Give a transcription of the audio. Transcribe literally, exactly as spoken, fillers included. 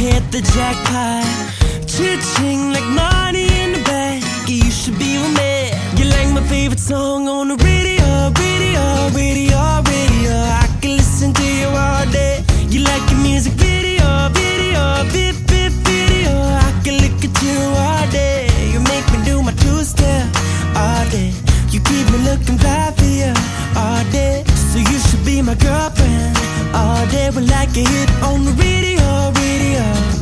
hit the jackpot. Cha-ching, like money in the bag. You should be with me. You like my favorite song on the radio, radio, radio, radio. I can listen to you all day. You like your music video, video, vip, vip, video. I can look at you all day. You make me do my two-step all day. You keep me looking fly for you all day. So you should be my girlfriend all day. We're like a hit on the radio, radio.